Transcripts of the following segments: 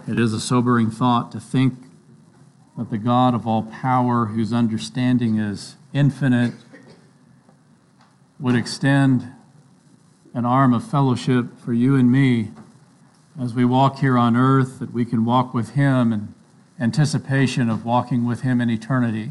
It is a sobering thought to think that the God of all power, whose understanding is infinite, would extend an arm of fellowship for you and me as we walk here on earth, that we can walk with Him in anticipation of walking with Him in eternity.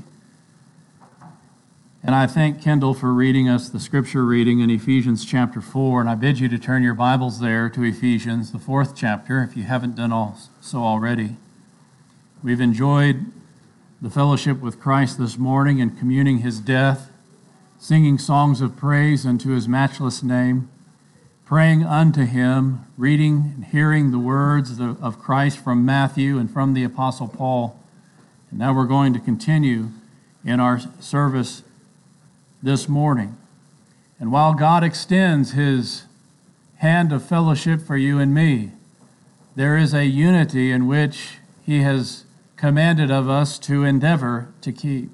And I thank Kendall for reading us the scripture reading in Ephesians chapter 4, and I bid you to turn your Bibles there to Ephesians, the 4th chapter, if you haven't done so already. We've enjoyed the fellowship with Christ this morning and communing His death, singing songs of praise unto His matchless name, praying unto Him, reading and hearing the words of Christ from Matthew and from the Apostle Paul. And now we're going to continue in our service this morning. And while God extends His hand of fellowship for you and me, there is a unity in which He has commanded of us to endeavor to keep.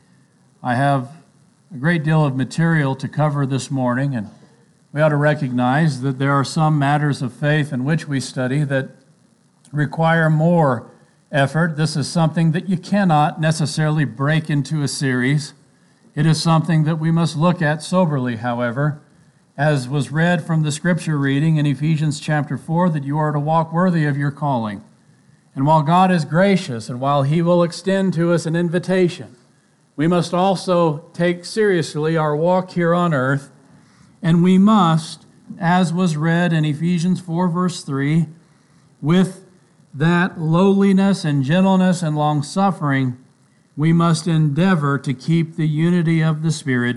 I have a great deal of material to cover this morning, and we ought to recognize that there are some matters of faith in which we study that require more effort. This is something that you cannot necessarily break into a series. It is something that we must look at soberly, however, as was read from the scripture reading in Ephesians chapter 4, that you are to walk worthy of your calling. And while God is gracious and while He will extend to us an invitation, we must also take seriously our walk here on earth, and we must, as was read in Ephesians 4 verse 3, with that lowliness and gentleness and long-suffering, we must endeavor to keep the unity of the Spirit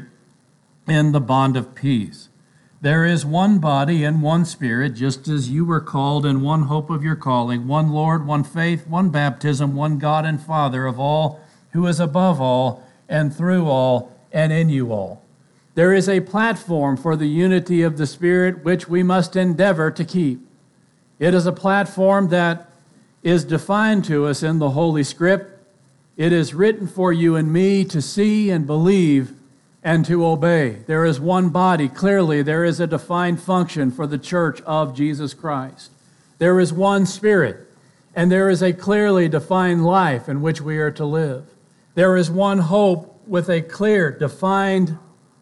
in the bond of peace. There is one body and one Spirit, just as you were called in one hope of your calling, one Lord, one faith, one baptism, one God and Father of all, who is above all and through all and in you all. There is a platform for the unity of the Spirit which we must endeavor to keep. It is a platform that is defined to us in the Holy Script. It is written for you and me to see and believe and to obey. There is one body. Clearly, there is a defined function for the church of Jesus Christ. There is one Spirit, and there is a clearly defined life in which we are to live. There is one hope with a clear, defined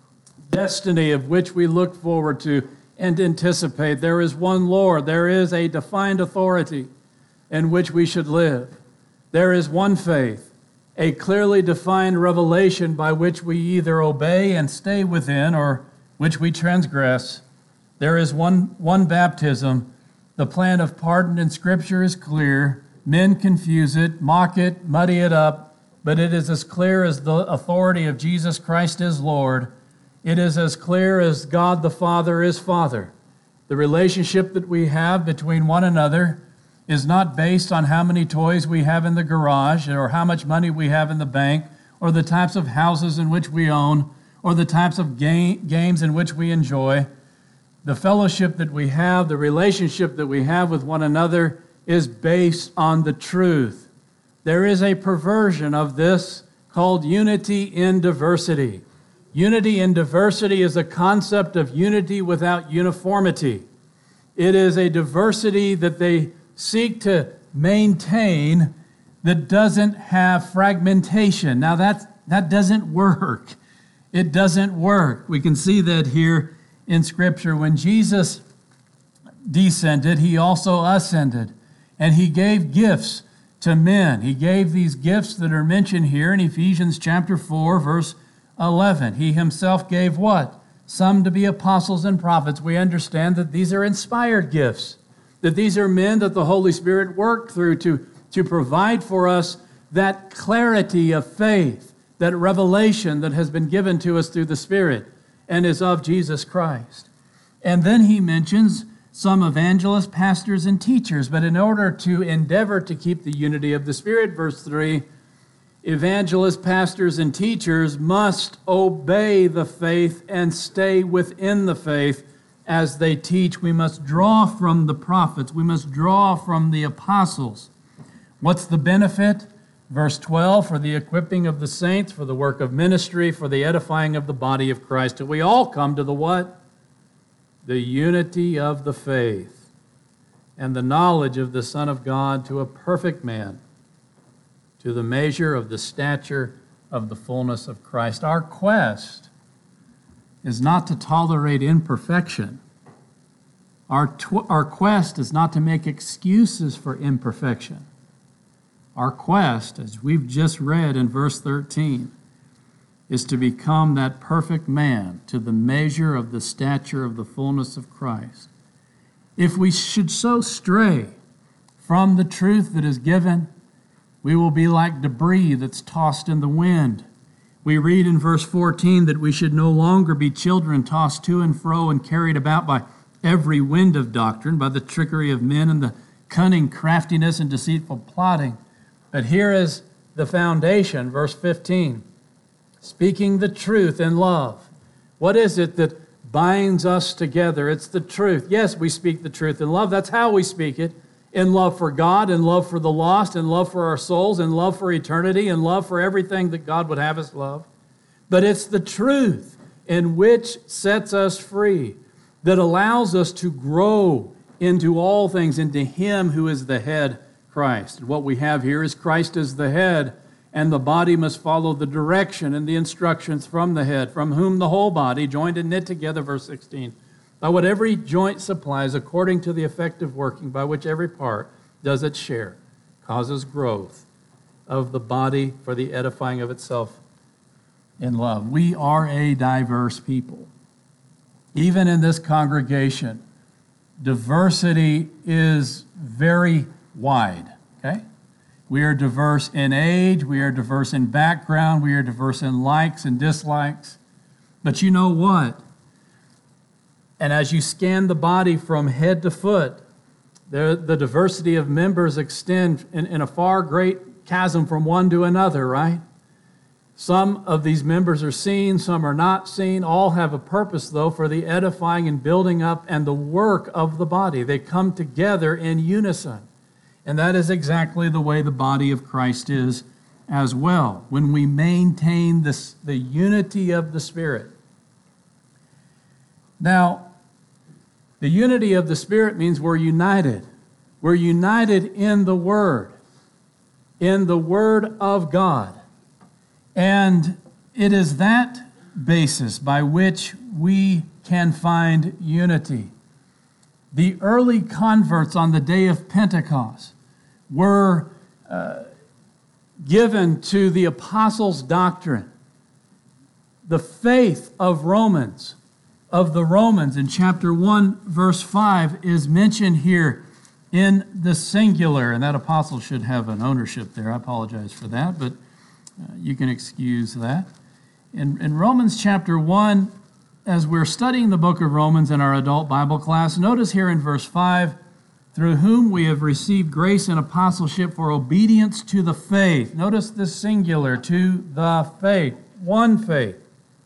destiny of which we look forward to and anticipate. There is one Lord. There is a defined authority in which we should live. There is one faith, a clearly defined revelation by which we either obey and stay within or which we transgress. There is one baptism. The plan of pardon in Scripture is clear. Men confuse it, mock it, muddy it up, but it is as clear as the authority of Jesus Christ is Lord. It is as clear as God the Father is Father. The relationship that we have between one another is not based on how many toys we have in the garage or how much money we have in the bank or the types of houses in which we own or the types of games in which we enjoy. The fellowship that we have, the relationship that we have with one another is based on the truth. There is a perversion of this called unity in diversity. Unity in diversity is a concept of unity without uniformity. It is a diversity that they seek to maintain that doesn't have fragmentation. Now that doesn't work. It doesn't work. We can see that here in Scripture. When Jesus descended, He also ascended, and He gave gifts to men. He gave these gifts that are mentioned here in Ephesians chapter 4, verse 11. He Himself gave what? Some to be apostles and prophets. We understand that these are inspired gifts, that these are men that the Holy Spirit worked through to provide for us that clarity of faith, that revelation that has been given to us through the Spirit and is of Jesus Christ. And then He mentions some evangelists, pastors, and teachers. But in order to endeavor to keep the unity of the Spirit, verse 3, evangelists, pastors, and teachers must obey the faith and stay within the faith as they teach. We must draw from the prophets. We must draw from the apostles. What's the benefit? Verse 12, for the equipping of the saints, for the work of ministry, for the edifying of the body of Christ. And we all come to the what? The unity of the faith. and the knowledge of the Son of God, to a perfect man, to the measure of the stature of the fullness of Christ. Our quest is not to tolerate imperfection. Our quest is not to make excuses for imperfection. Our quest, as we've just read in verse 13, is to become that perfect man to the measure of the stature of the fullness of Christ. If we should so stray from the truth that is given, we will be like debris that's tossed in the wind. We read in verse 14 that we should no longer be children tossed to and fro and carried about by every wind of doctrine, by the trickery of men and the cunning craftiness and deceitful plotting. But here is the foundation, verse 15. Speaking the truth in love. What is it that binds us together? It's the truth. Yes, we speak the truth in love. That's how we speak it. In love for God, in love for the lost, in love for our souls, in love for eternity, in love for everything that God would have us love. But it's the truth in which sets us free, that allows us to grow into all things, into Him who is the head, Christ. And what we have here is Christ as the head, and the body must follow the direction and the instructions from the head, from whom the whole body, joined and knit together, verse 16, by what every joint supplies, according to the effective working by which every part does its share, causes growth of the body for the edifying of itself in love. We are a diverse people. Even in this congregation, diversity is very wide, okay? We are diverse in age, we are diverse in background, we are diverse in likes and dislikes. But you know what? And as you scan the body from head to foot, the diversity of members extend in a far great chasm from one to another, right? Some of these members are seen, some are not seen. All have a purpose, though, for the edifying and building up and the work of the body. They come together in unison. And that is exactly the way the body of Christ is as well, when we maintain the unity of the Spirit. Now, the unity of the Spirit means we're united. We're united in the Word of God. And it is that basis by which we can find unity. The early converts on the day of Pentecost were given to the apostles' doctrine. The faith of the Romans in chapter 1, verse 5 is mentioned here in the singular. And that apostle should have an ownership there. I apologize for that, but you can excuse that. In Romans chapter 1, as we're studying the book of Romans in our adult Bible class, notice here in verse 5, through whom we have received grace and apostleship for obedience to the faith. Notice the singular, to the faith, one faith.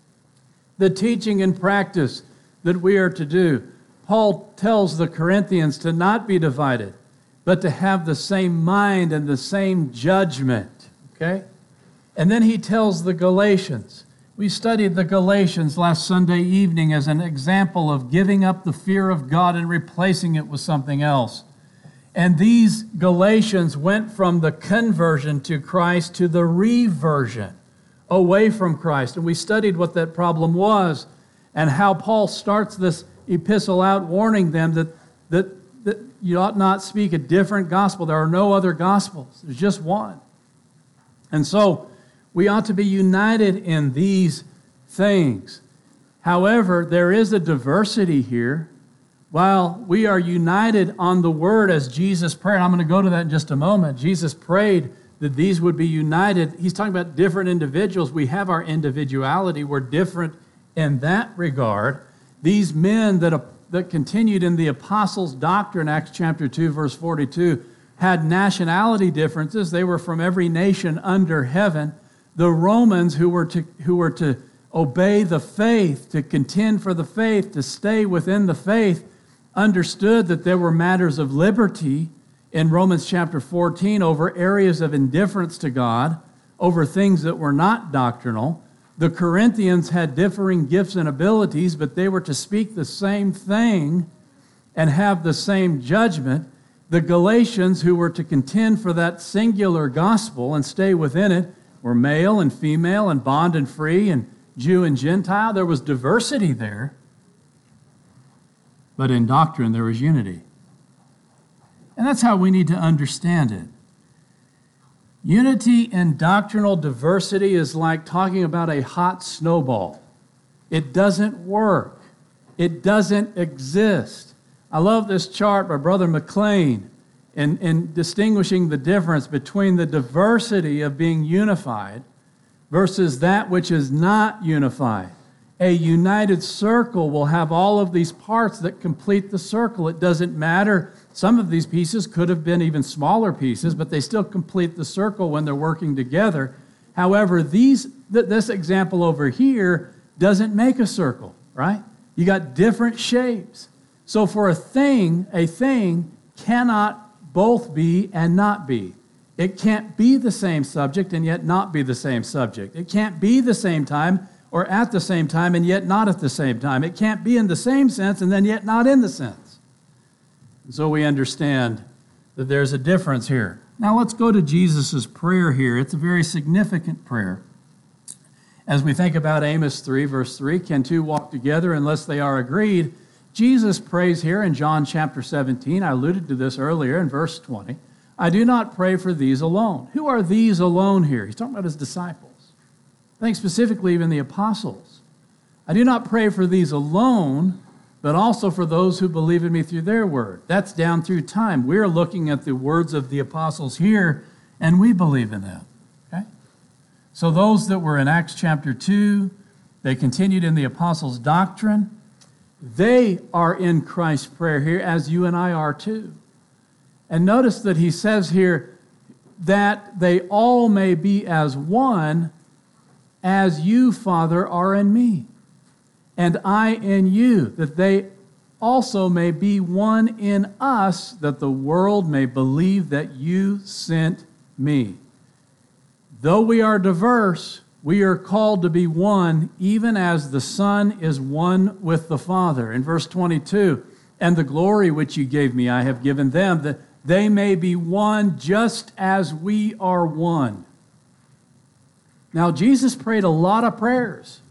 The teaching and practice that we are to do. Paul tells the Corinthians to not be divided, but to have the same mind and the same judgment. Okay? And then he tells the Galatians. We studied the Galatians last Sunday evening as an example of giving up the fear of God and replacing it with something else. And these Galatians went from the conversion to Christ to the reversion away from Christ. And we studied what that problem was and how Paul starts this epistle out warning them that you ought not speak a different gospel. There are no other gospels. There's just one. And so we ought to be united in these things. However, there is a diversity here. While we are united on the word as Jesus prayed, I'm going to go to that in just a moment. Jesus prayed that these would be united. He's talking about different individuals. We have our individuality. We're different in that regard. These men that continued in the apostles' doctrine, Acts chapter 2, verse 42, had nationality differences. They were from every nation under heaven. The Romans who were to obey the faith, to contend for the faith, to stay within the faith, understood that there were matters of liberty in Romans chapter 14 over areas of indifference to God, over things that were not doctrinal. The Corinthians had differing gifts and abilities, but they were to speak the same thing and have the same judgment. The Galatians, who were to contend for that singular gospel and stay within it, were male and female and bond and free and Jew and Gentile. There was diversity there. But in doctrine, there was unity. And that's how we need to understand it. Unity in doctrinal diversity is like talking about a hot snowball. It doesn't work. It doesn't exist. I love this chart by Brother McLean in distinguishing the difference between the diversity of being unified versus that which is not unified. A united circle will have all of these parts that complete the circle. It doesn't matter. Some of these pieces could have been even smaller pieces, but they still complete the circle when they're working together. However, this example over here doesn't make a circle, right? You got different shapes. So for a thing cannot both be and not be. It can't be the same subject and yet not be the same subject. It can't be the same time or at the same time and yet not at the same time. It can't be in the same sense and then yet not in the sense. And so we understand that there's a difference here. Now let's go to Jesus' prayer here. It's a very significant prayer. As we think about Amos 3, verse 3, can two walk together unless they are agreed? Jesus prays here in John chapter 17. I alluded to this earlier in verse 20. I do not pray for these alone. Who are these alone here? He's talking about his disciples. I think specifically even the apostles. I do not pray for these alone, but also for those who believe in me through their word. That's down through time. We're looking at the words of the apostles here, and we believe in them. Okay? So those that were in Acts chapter 2, they continued in the apostles' doctrine. They are in Christ's prayer here, as you and I are too. And notice that he says here that they all may be as one, as you, Father, are in me, and I in you, that they also may be one in us, that the world may believe that you sent me. Though we are diverse, we are called to be one, even as the Son is one with the Father. In verse 22, and the glory which you gave me, I have given them, that they may be one just as we are one. Now, Jesus prayed a lot of prayers.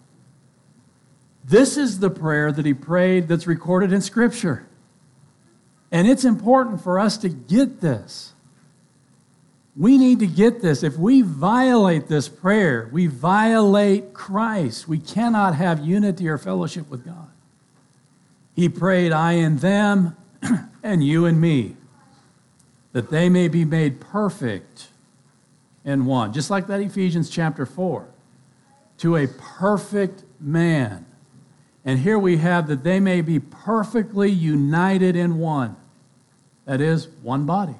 This is the prayer that he prayed that's recorded in Scripture. And it's important for us to get this. We need to get this. If we violate this prayer, we violate Christ. We cannot have unity or fellowship with God. He prayed, I and them, and you and me, that they may be made perfect in one. Just like that Ephesians chapter 4, to a perfect man. And here we have that they may be perfectly united in one. That is, one body.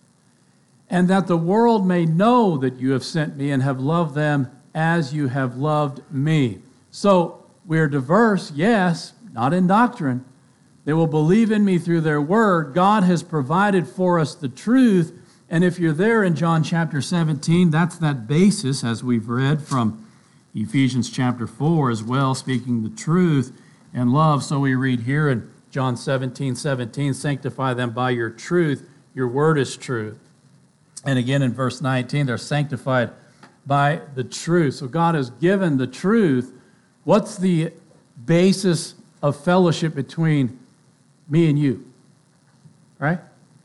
And that the world may know that you have sent me and have loved them as you have loved me. So we're diverse, yes, not in doctrine. They will believe in me through their word. God has provided for us the truth. And if you're there in John chapter 17, that's that basis, as we've read from Ephesians chapter 4 as well, speaking the truth and love. So we read here in John 17:17, sanctify them by your truth. Your word is truth. And again in verse 19, they're sanctified by the truth. So God has given the truth. What's the basis of fellowship between me and you? Right?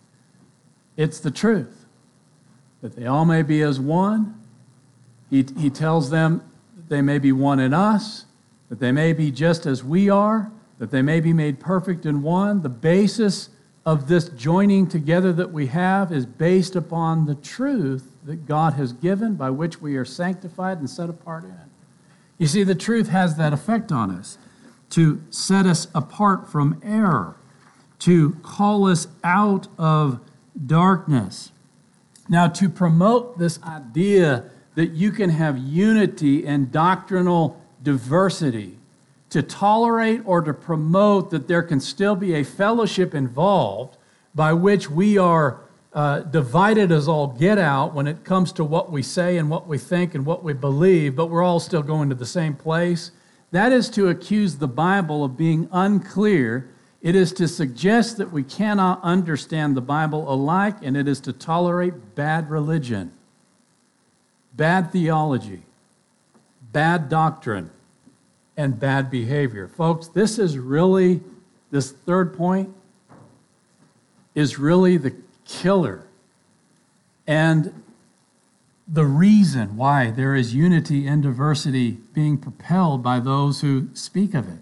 It's the truth. That they all may be as one. He tells them that they may be one in us, that they may be just as we are, that they may be made perfect in one. The basis of this joining together that we have is based upon the truth that God has given, by which we are sanctified and set apart in. You see, the truth has that effect on us, to set us apart from error, to call us out of darkness. Now, to promote this idea that you can have unity and doctrinal diversity, to tolerate or to promote that there can still be a fellowship involved by which we are divided as all get out when it comes to what we say and what we think and what we believe, but we're all still going to the same place, that is to accuse the Bible of being unclear It is to suggest that we cannot understand the Bible alike, and it is to tolerate bad religion, bad theology, bad doctrine, and bad behavior. Folks, this third point is really the killer and the reason why there is unity and diversity being propelled by those who speak of it.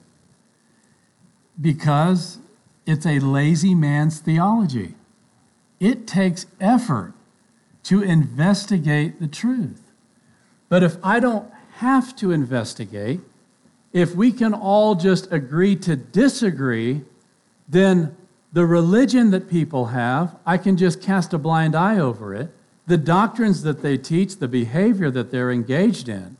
Because it's a lazy man's theology. It takes effort to investigate the truth. But if I don't have to investigate, if we can all just agree to disagree, then the religion that people have, I can just cast a blind eye over it. The doctrines that they teach, the behavior that they're engaged in,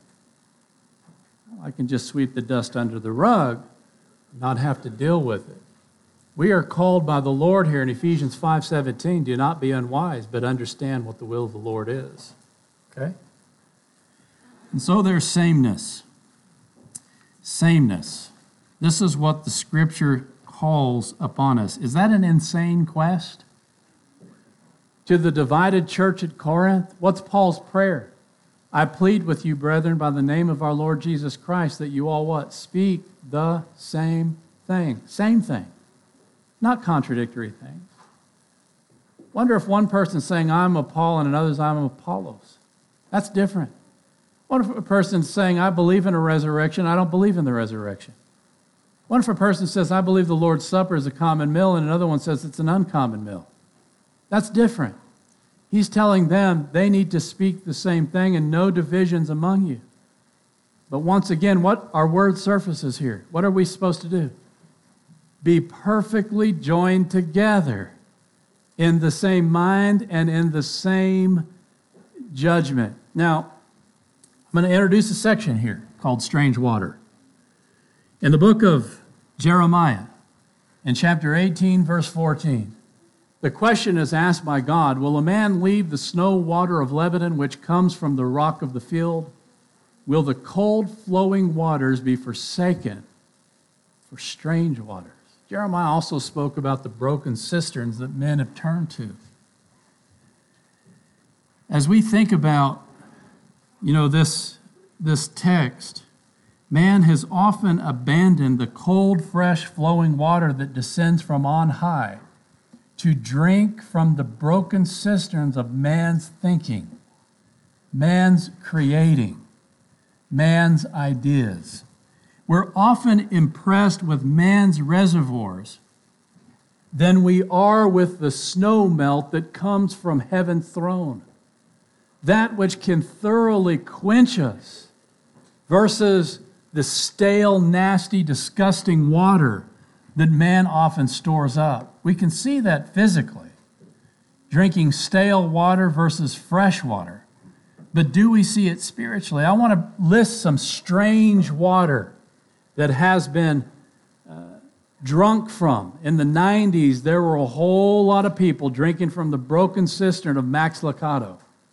I can just sweep the dust under the rug, not have to deal with it. We are called by the Lord here in Ephesians 5:17, do not be unwise, but understand what the will of the Lord is. Okay? And so there's sameness. Sameness. This is what the Scripture calls upon us. Is that an insane quest? To the divided church at Corinth, what's Paul's prayer? I plead with you, brethren, by the name of our Lord Jesus Christ, that you all what? Speak the same thing. Same thing. Not contradictory things. Wonder if one person's saying, I'm of Paul, and another's, I'm of Apollos. That's different. What if a person's saying, I believe in a resurrection, I don't believe in the resurrection? What if a person says, I believe the Lord's Supper is a common meal, and another one says it's an uncommon meal? That's different. He's telling them they need to speak the same thing and no divisions among you. But once again, what our word surfaces here? What are we supposed to do? Be perfectly joined together in the same mind and in the same judgment. Now, I'm going to introduce a section here called Strange Water. In the book of Jeremiah, in chapter 18, verse 14, the question is asked by God, will a man leave the snow water of Lebanon, which comes from the rock of the field? Will the cold flowing waters be forsaken for strange waters? Jeremiah also spoke about the broken cisterns that men have turned to. As we think about, this text, man has often abandoned the cold, fresh, flowing water that descends from on high to drink from the broken cisterns of man's thinking, man's creating, man's ideas. We're often impressed with man's reservoirs than we are with the snow melt that comes from heaven's throne, that which can thoroughly quench us, versus the stale, nasty, disgusting water that man often stores up. We can see that physically, drinking stale water versus fresh water. But do we see it spiritually? I want to list some strange water that has been drunk from. In the 90s, there were a whole lot of people drinking from the broken cistern of Max Lucado.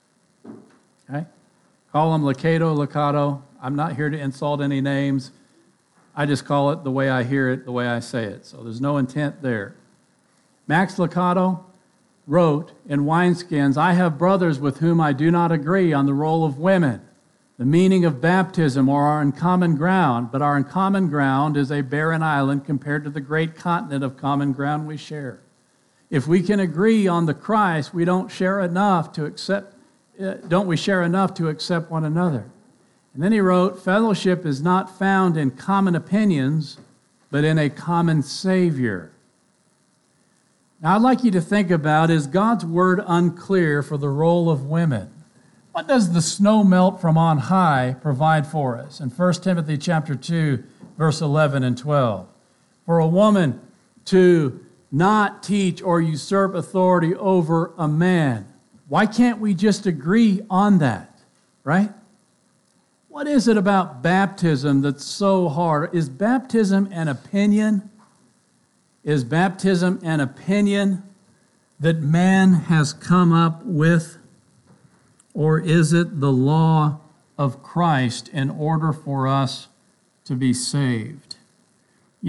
Okay? Call him Lucado. I'm not here to insult any names. I just call it the way I hear it, the way I say it. So there's no intent there. Max Lucado wrote in wineskins, I have brothers with whom I do not agree on the role of women, the meaning of baptism, or our uncommon ground, but our uncommon ground is a barren island compared to the great continent of common ground we share. If we can agree on the Christ, we don't share enough to accept, don't we share enough to accept one another? And then he wrote, fellowship is not found in common opinions, but in a common Savior. Now, I'd like you to think about, is God's word unclear for the role of women? What does the snow melt from on high provide for us? In 1 Timothy chapter 2, verse 11 and 12. For a woman to not teach or usurp authority over a man. Why can't we just agree on that, right? What is it about baptism that's so hard? Is baptism an opinion? Is baptism an opinion that man has come up with? Or is it the law of Christ in order for us to be saved? You know,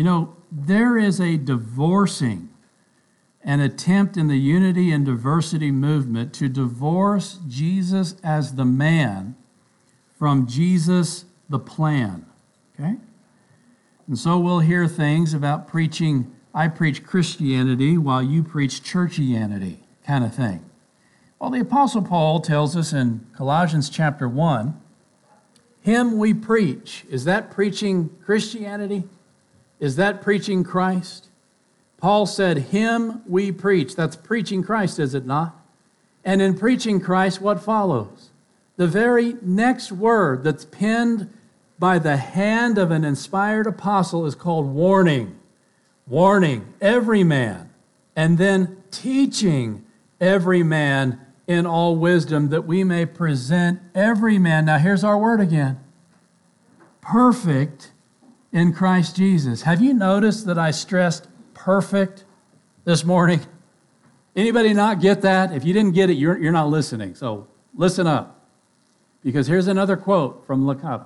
there is a divorcing, an attempt in the unity and diversity movement to divorce Jesus as the man from Jesus the plan. Okay? And so we'll hear things about preaching, I preach Christianity while you preach churchianity, kind of thing. Well, the Apostle Paul tells us in Colossians chapter 1, him we preach. Is that preaching Christianity? Is that preaching Christ? Paul said, him we preach. That's preaching Christ, is it not? And in preaching Christ, what follows? The very next word that's penned by the hand of an inspired apostle is called warning. Warning every man, and then teaching every man in all wisdom, that we may present every man. Now here's our word again. Perfect in Christ Jesus. Have you noticed that I stressed perfect this morning? Anybody not get that? If you didn't get it, you're not listening. So listen up. Because here's another quote from Lucado.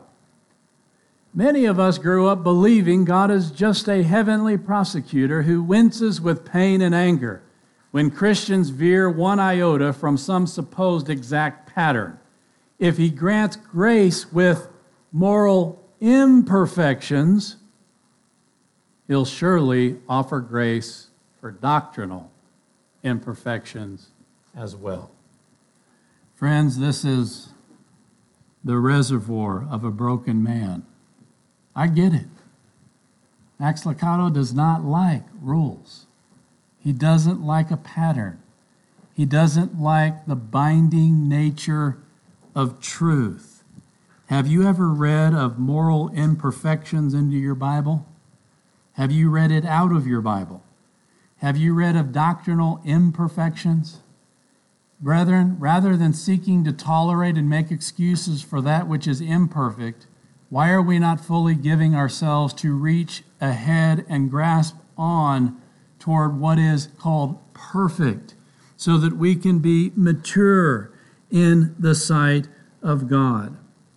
Many of us grew up believing God is just a heavenly prosecutor who winces with pain and anger when Christians veer one iota from some supposed exact pattern. If he grants grace with moral imperfections, he'll surely offer grace for doctrinal imperfections as well. Friends, this is the reservoir of a broken man. I get it. Max Lucado does not like rules. He doesn't like a pattern. He doesn't like the binding nature of truth. Have you ever read of moral imperfections into your Bible? Have you read it out of your Bible? Have you read of doctrinal imperfections? Brethren, rather than seeking to tolerate and make excuses for that which is imperfect, why are we not fully giving ourselves to reach ahead and grasp on toward what is called perfect, so that we can be mature in the sight of God?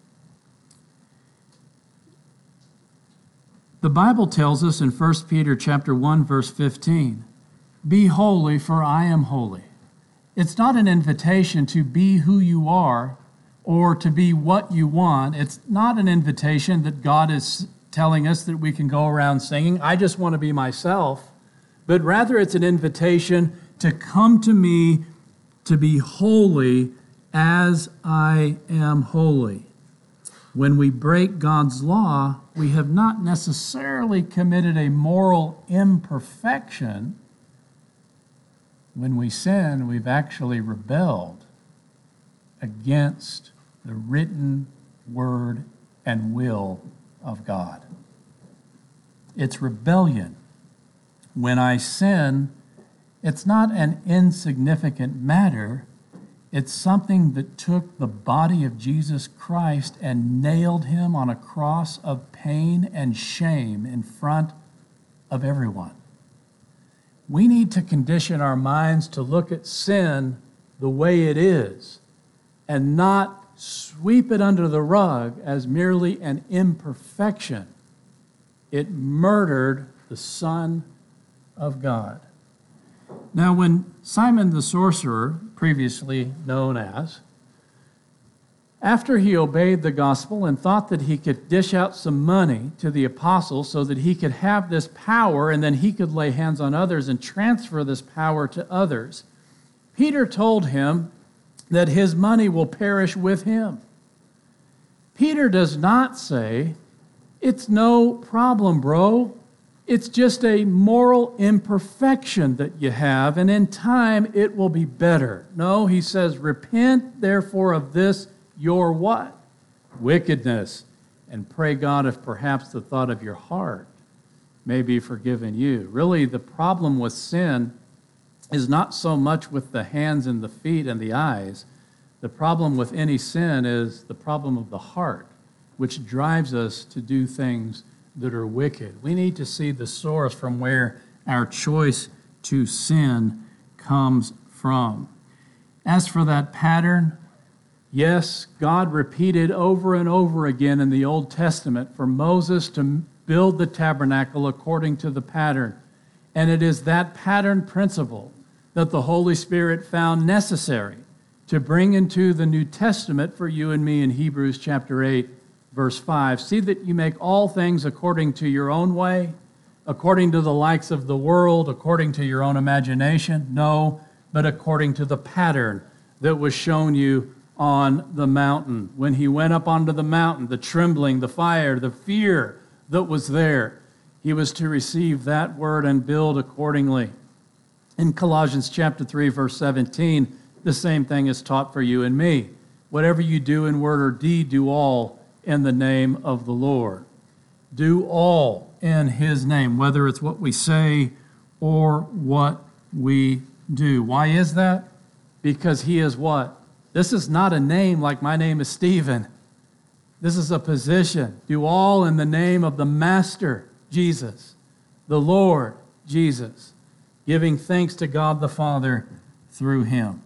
The Bible tells us in 1 Peter chapter 1, verse 15, be holy, for I am holy. It's not an invitation to be who you are or to be what you want. It's not an invitation that God is telling us that we can go around singing, I just want to be myself. But rather it's an invitation to come to me to be holy as I am holy. When we break God's law, we have not necessarily committed a moral imperfection. When we sin, we've actually rebelled against the written word and will of God. It's rebellion. When I sin, it's not an insignificant matter. It's something that took the body of Jesus Christ and nailed him on a cross of pain and shame in front of everyone. We need to condition our minds to look at sin the way it is and not sweep it under the rug as merely an imperfection. It murdered the Son of God. Now, when Simon the sorcerer, previously known as, after he obeyed the gospel and thought that he could dish out some money to the apostles so that he could have this power and then he could lay hands on others and transfer this power to others, Peter told him that his money will perish with him. Peter does not say, it's no problem, bro. It's just a moral imperfection that you have, and in time it will be better. No, he says, repent therefore of this, your what? Wickedness, and pray God if perhaps the thought of your heart may be forgiven you. Really, the problem with sin is not so much with the hands and the feet and the eyes. The problem with any sin is the problem of the heart, which drives us to do things that are wicked. We need to see the source from where our choice to sin comes from. As for that pattern, yes, God repeated over and over again in the Old Testament for Moses to build the tabernacle according to the pattern. And it is that pattern principle that the Holy Spirit found necessary to bring into the New Testament for you and me in Hebrews chapter 8, verse 5. See that you make all things according to your own way, according to the likes of the world, according to your own imagination. No, but according to the pattern that was shown you on the mountain. When he went up onto the mountain, the trembling, the fire, the fear that was there, he was to receive that word and build accordingly. In Colossians chapter 3, verse 17, the same thing is taught for you and me. Whatever you do in word or deed, do all in the name of the Lord. Do all in his name, whether it's what we say or what we do. Why is that? Because he is what? This is not a name like my name is Stephen. This is a position. Do all in the name of the Master, Jesus, the Lord, Jesus, giving thanks to God the Father through him.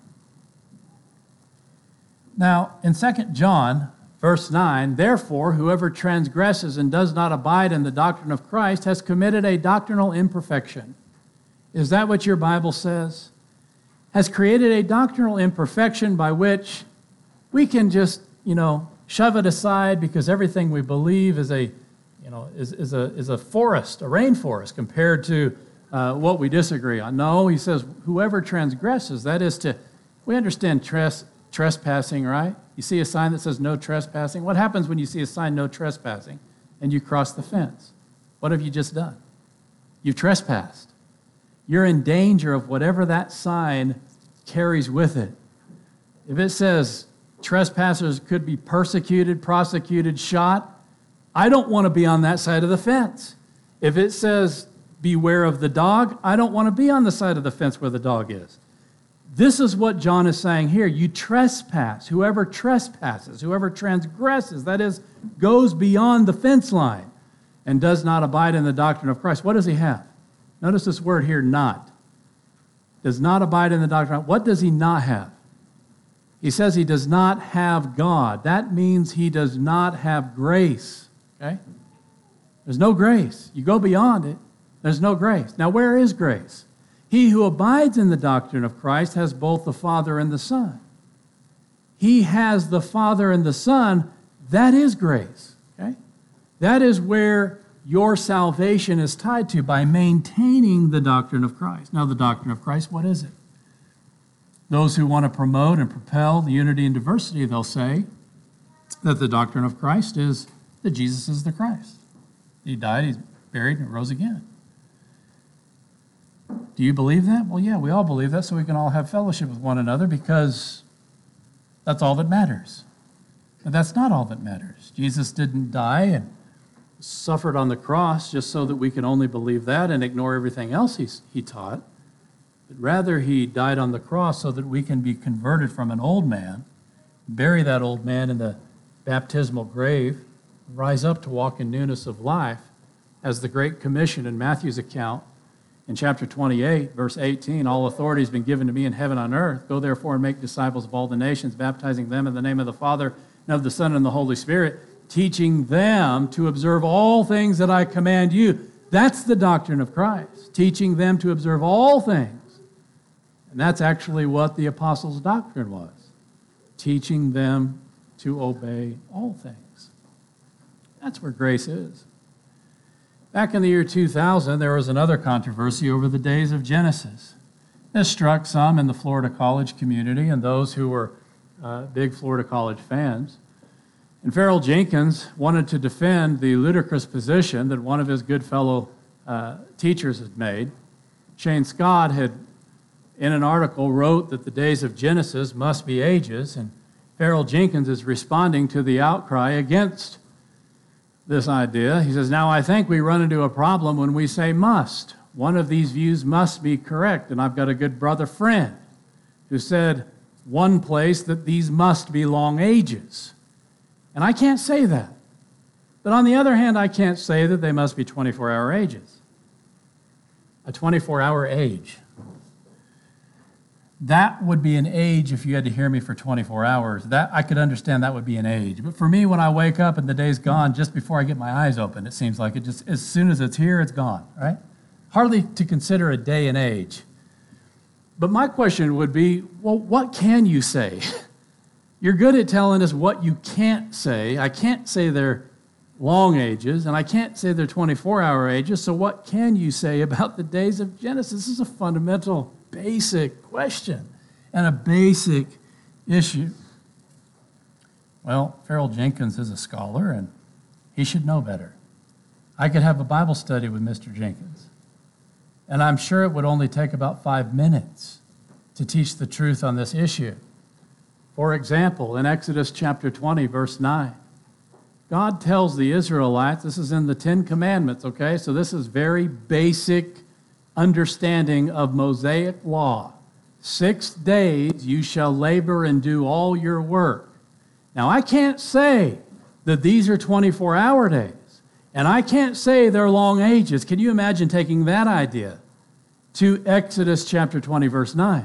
Now, in 2 John, verse 9, therefore, whoever transgresses and does not abide in the doctrine of Christ has committed a doctrinal imperfection. Is that what your Bible says? Has created a doctrinal imperfection by which we can just, shove it aside because everything we believe is a forest, a rainforest compared to what we disagree on. No, he says, whoever transgresses, that is we understand trespassing, right? You see a sign that says no trespassing. What happens when you see a sign no trespassing and you cross the fence? What have you just done? You've trespassed. You're in danger of whatever that sign carries with it. If it says trespassers could be persecuted, prosecuted, shot, I don't want to be on that side of the fence. If it says beware of the dog, I don't want to be on the side of the fence where the dog is. This is what John is saying here. You trespass. Whoever trespasses, whoever transgresses, that is, goes beyond the fence line and does not abide in the doctrine of Christ. What does he have? Notice this word here, not. Does not abide in the doctrine. What does he not have? He says he does not have God. That means he does not have grace. Okay? There's no grace. You go beyond it, there's no grace. Now, where is grace? He who abides in the doctrine of Christ has both the Father and the Son. He has the Father and the Son. That is grace. Okay? That is where your salvation is tied to, by maintaining the doctrine of Christ. Now, the doctrine of Christ, what is it? Those who want to promote and propel the unity and diversity, they'll say that the doctrine of Christ is that Jesus is the Christ. He died, he's buried, and rose again. Do you believe that? Well, yeah, we all believe that, so we can all have fellowship with one another, because that's all that matters. But that's not all that matters. Jesus didn't die and suffered on the cross just so that we can only believe that and ignore everything else he taught. But rather, he died on the cross so that we can be converted from an old man, bury that old man in the baptismal grave, rise up to walk in newness of life, as the Great Commission in Matthew's account in chapter 28, verse 18, all authority has been given to me in heaven and on earth. Go therefore and make disciples of all the nations, baptizing them in the name of the Father and of the Son and the Holy Spirit, teaching them to observe all things that I command you. That's the doctrine of Christ, teaching them to observe all things. And that's actually what the apostles' doctrine was, teaching them to obey all things. That's where grace is. Back in the year 2000, there was another controversy over the days of Genesis. This struck some in the Florida college community and those who were big Florida college fans. And Farrell Jenkins wanted to defend the ludicrous position that one of his good fellow teachers had made. Shane Scott had, in an article, wrote that the days of Genesis must be ages, and Farrell Jenkins is responding to the outcry against this idea. He says, now I think we run into a problem when we say must. One of these views must be correct, and I've got a good brother friend who said one place that these must be long ages. And I can't say that. But on the other hand, I can't say that they must be 24-hour ages. A 24-hour age. That would be an age if you had to hear me for 24 hours. That I could understand that would be an age. But for me, when I wake up and the day's gone, just before I get my eyes open, it seems like it just, as soon as it's here, it's gone, right? Hardly to consider a day an age. But my question would be, well, what can you say? You're good at telling us what you can't say. I can't say they're long ages, and I can't say they're 24-hour ages, so what can you say about the days of Genesis? This is a fundamental, basic question and a basic issue. Well, Farrell Jenkins is a scholar, and he should know better. I could have a Bible study with Mr. Jenkins, and I'm sure it would only take about 5 minutes to teach the truth on this issue. For example, in Exodus chapter 20, verse 9, God tells the Israelites, this is in the Ten Commandments, okay? So this is very basic understanding of Mosaic law. 6 days you shall labor and do all your work. Now, I can't say that these are 24-hour days, and I can't say they're long ages. Can you imagine taking that idea to Exodus chapter 20, verse 9?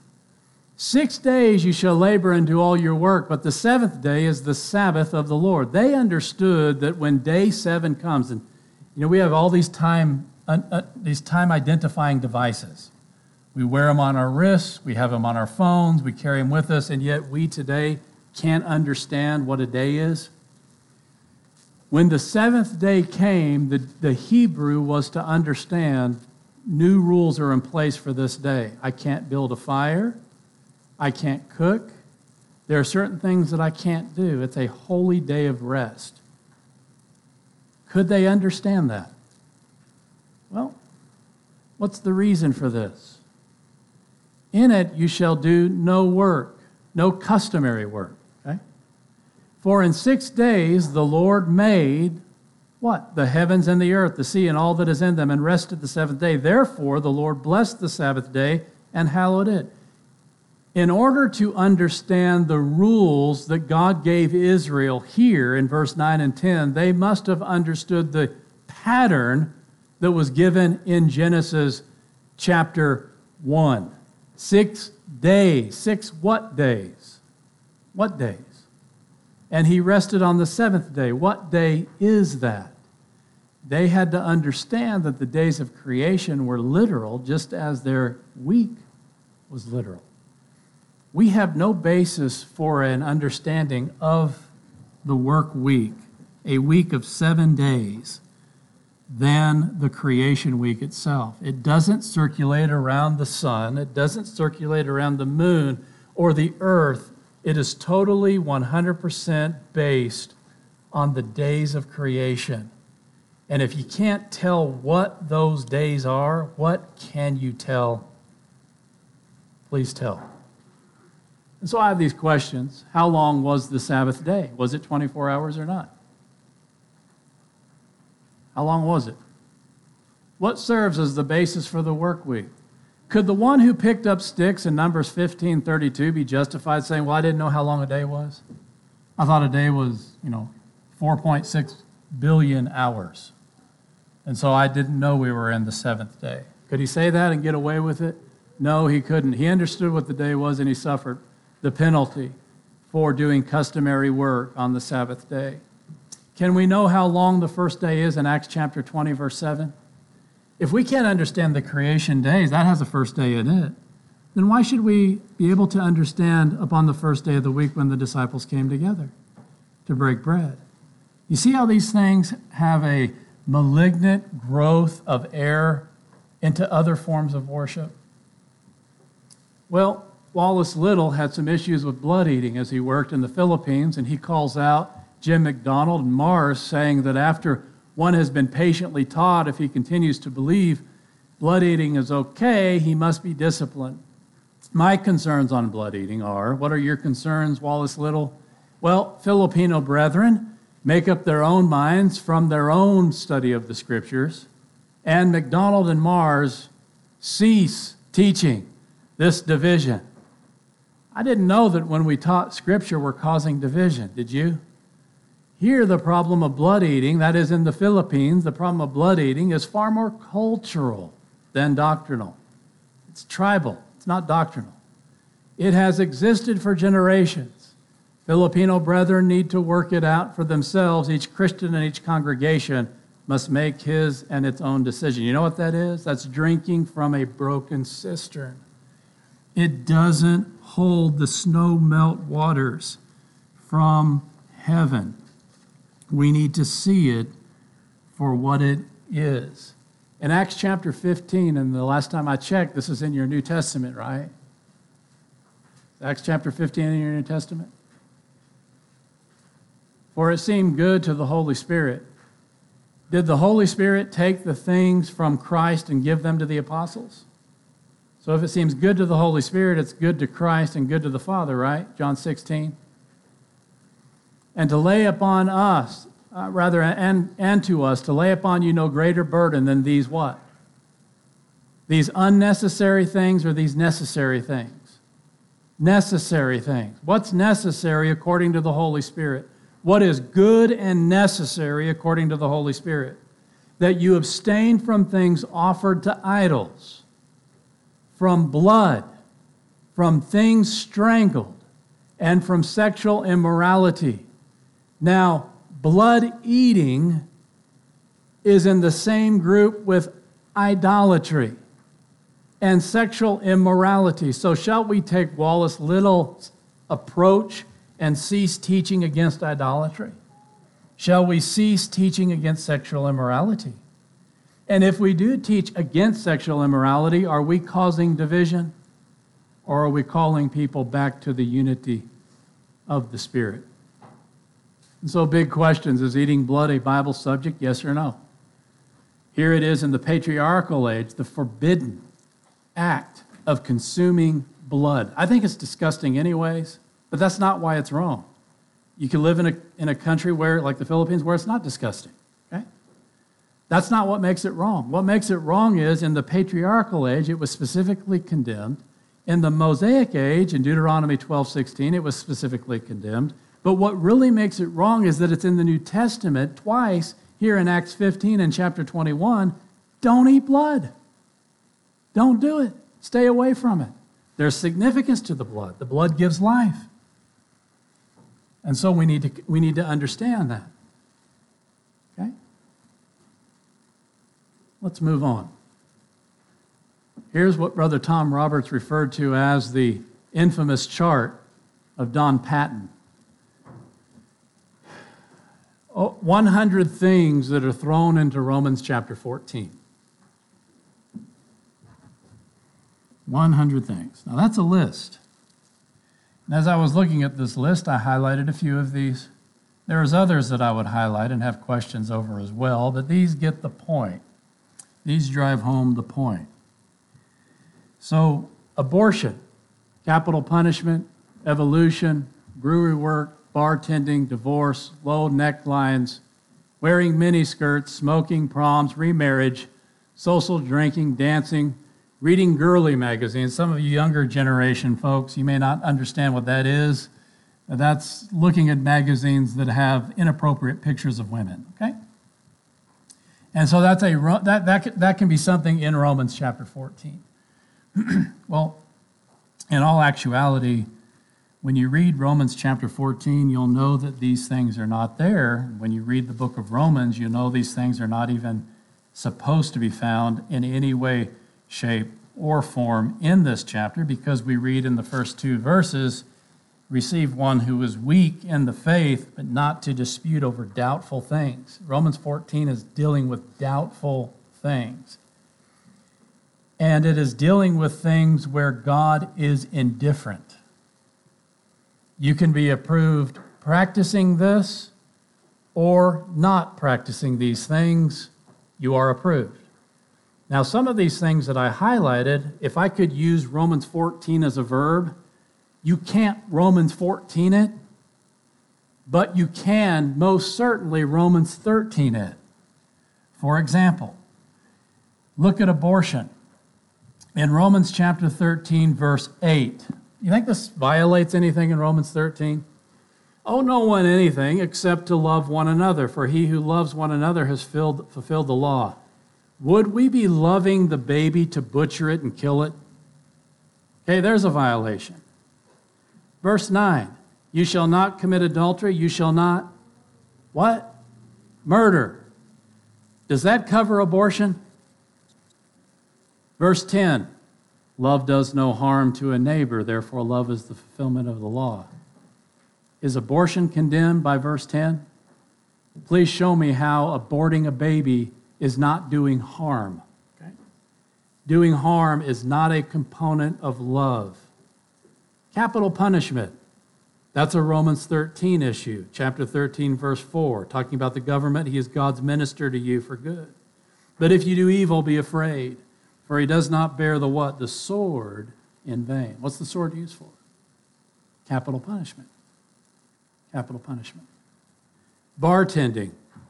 6 days you shall labor and do all your work, but the seventh day is the Sabbath of the Lord. They understood that when day 7 comes, and we have all these time identifying devices. We wear them on our wrists, we have them on our phones, we carry them with us, and yet we today can't understand what a day is. When the seventh day came, the Hebrew was to understand new rules are in place for this day. I can't build a fire. I can't cook. There are certain things that I can't do. It's a holy day of rest. Could they understand that? Well, what's the reason for this? In it you shall do no work, no customary work. Okay? For in 6 days the Lord made what? The heavens and the earth, the sea, and all that is in them, and rested the seventh day. Therefore the Lord blessed the Sabbath day and hallowed it. In order to understand the rules that God gave Israel here in verse 9 and 10, they must have understood the pattern that was given in Genesis chapter 1. 6 days. 6 what days? What days? And he rested on the seventh day. What day is that? They had to understand that the days of creation were literal, just as their week was literal. We have no basis for an understanding of the work week, a week of 7 days, than the creation week itself. It doesn't circulate around the sun. It doesn't circulate around the moon or the earth. It is totally 100% based on the days of creation. And if you can't tell what those days are, what can you tell? Please tell. And so I have these questions. How long was the Sabbath day? Was it 24 hours or not? How long was it? What serves as the basis for the work week? Could the one who picked up sticks in Numbers 15:32 be justified saying, well, I didn't know how long a day was? I thought a day was, 4.6 billion hours. And so I didn't know we were in the seventh day. Could he say that and get away with it? No, he couldn't. He understood what the day was, and he suffered the penalty for doing customary work on the Sabbath day. Can we know how long the first day is in Acts chapter 20, verse 7? If we can't understand the creation days, that has a first day in it, then why should we be able to understand upon the first day of the week when the disciples came together to break bread? You see how these things have a malignant growth of error into other forms of worship? Well, Wallace Little had some issues with blood eating as he worked in the Philippines, and he calls out Jim McDonald and Mars, saying that after one has been patiently taught, if he continues to believe blood eating is okay, he must be disciplined. My concerns on blood eating are, what are your concerns, Wallace Little? Well, Filipino brethren make up their own minds from their own study of the Scriptures, and McDonald and Mars cease teaching this division. I didn't know that when we taught Scripture we're causing division, did you? Here, the problem of blood eating, that is in the Philippines, the problem of blood eating is far more cultural than doctrinal. It's tribal. It's not doctrinal. It has existed for generations. Filipino brethren need to work it out for themselves. Each Christian and each congregation must make his and its own decision. You know what that is? That's drinking from a broken cistern. It doesn't hold the snow melt waters from heaven. We need to see it for what it is. In Acts chapter 15, and the last time I checked, this is in your New Testament, right? Acts chapter 15 in your New Testament. For it seemed good to the Holy Spirit. Did the Holy Spirit take the things from Christ and give them to the apostles? So if it seems good to the Holy Spirit, it's good to Christ and good to the Father, right? John 16. And to lay upon us, and to us, to lay upon you no greater burden than these what? These unnecessary things or these necessary things? Necessary things. What's necessary according to the Holy Spirit? What is good and necessary according to the Holy Spirit? That you abstain from things offered to idols, from blood, from things strangled, and from sexual immorality. Now, blood eating is in the same group with idolatry and sexual immorality. So shall we take Wallace Little's approach and cease teaching against idolatry? Shall we cease teaching against sexual immorality? And if we do teach against sexual immorality, are we causing division? Or are we calling people back to the unity of the Spirit? And so big questions. Is eating blood a Bible subject? Yes or no? Here it is in the patriarchal age, the forbidden act of consuming blood. I think it's disgusting anyways, but that's not why it's wrong. You can live in a country where, like the Philippines, where it's not disgusting. Okay? That's not what makes it wrong. What makes it wrong is in the patriarchal age, it was specifically condemned. In the Mosaic age, in Deuteronomy 12:16, it was specifically condemned. But what really makes it wrong is that it's in the New Testament twice, here in Acts 15 and chapter 21, don't eat blood. Don't do it. Stay away from it. There's significance to the blood. The blood gives life. And so we need to understand that. Okay? Let's move on. Here's what Brother Tom Roberts referred to as the infamous chart of Don Patton. 100 things that are thrown into Romans chapter 14. 100 things. Now that's a list. And as I was looking at this list, I highlighted a few of these. There's others that I would highlight and have questions over as well, but these get the point. These drive home the point. So, abortion, capital punishment, evolution, brewery work, bartending, divorce, low necklines, wearing miniskirts, smoking, proms, remarriage, social drinking, dancing, reading girly magazines. Some of you younger generation folks, you may not understand what that is. That's looking at magazines that have inappropriate pictures of women, okay? And so that can be something in Romans chapter 14. Well, in all actuality, when you read Romans chapter 14, you'll know that these things are not there. When you read the book of Romans, you know these things are not even supposed to be found in any way, shape, or form in this chapter, because we read in the first two verses, receive one who is weak in the faith, but not to dispute over doubtful things. Romans 14 is dealing with doubtful things. And it is dealing with things where God is indifferent. You can be approved practicing this or not practicing these things. You are approved. Now, some of these things that I highlighted, if I could use Romans 14 as a verb, you can't Romans 14 it, but you can most certainly Romans 13 it. For example, look at abortion. In Romans chapter 13, verse 8, you think this violates anything in Romans 13? Owe no one anything except to love one another, for he who loves one another has fulfilled the law. Would we be loving the baby to butcher it and kill it? Okay, there's a violation. Verse 9, you shall not commit adultery. You shall not, what? Murder. Does that cover abortion? Verse 10, love does no harm to a neighbor, therefore love is the fulfillment of the law. Is abortion condemned by verse 10? Please show me how aborting a baby is not doing harm. Okay? Doing harm is not a component of love. Capital punishment. That's a Romans 13 issue. Chapter 13, verse 4, talking about the government. He is God's minister to you for good. But if you do evil, be afraid, for he does not bear the what? The sword in vain. What's the sword used for? Capital punishment. Capital punishment. Bartending,